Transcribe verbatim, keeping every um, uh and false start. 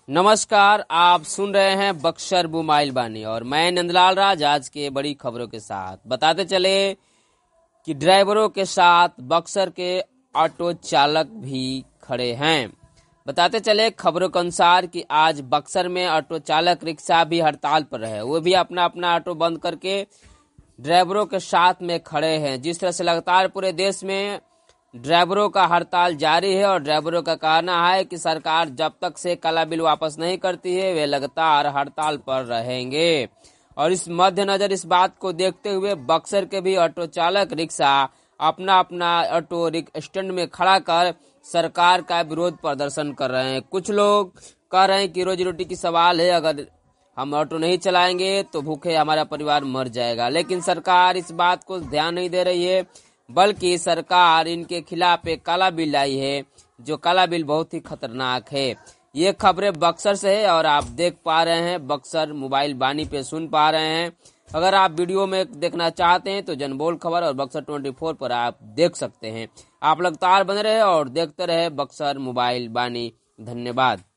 नमस्कार, आप सुन रहे हैं बक्सर मोबाइल बानी और मैं नंदलाल राज आज के बड़ी खबरों के साथ बताते चले कि ड्राइवरों के साथ बक्सर के ऑटो चालक भी खड़े हैं। बताते चले खबरों के अनुसार कि आज बक्सर में ऑटो चालक रिक्शा भी हड़ताल पर रहे। वो भी अपना अपना ऑटो बंद करके ड्राइवरों के साथ में खड़े हैं। जिस तरह से लगातार पूरे देश में ड्राइवरों का हड़ताल जारी है और ड्राइवरों का कहना है कि सरकार जब तक से काला बिल वापस नहीं करती है वे लगातार हड़ताल पर रहेंगे। और इस मद्देनजर इस बात को देखते हुए बक्सर के भी ऑटो चालक रिक्शा अपना अपना ऑटो स्टैंड में खड़ा कर सरकार का विरोध प्रदर्शन कर रहे हैं। कुछ लोग कह रहे हैं कि रोजी रोटी की सवाल है, अगर हम ऑटो नहीं चलाएंगे तो भूखे हमारा परिवार मर जाएगा। लेकिन सरकार इस बात को ध्यान नहीं दे रही है, बल्कि सरकार इनके खिलाफ एक काला बिल लाई है, जो काला बिल बहुत ही खतरनाक है। ये खबरें बक्सर से है और आप देख पा रहे हैं, बक्सर मोबाइल बानी पे सुन पा रहे हैं। अगर आप वीडियो में देखना चाहते हैं तो जनबोल खबर और बक्सर चौबीस पर आप देख सकते हैं। आप लगातार बने रहे और देखते रहे बक्सर मोबाइल बानी। धन्यवाद।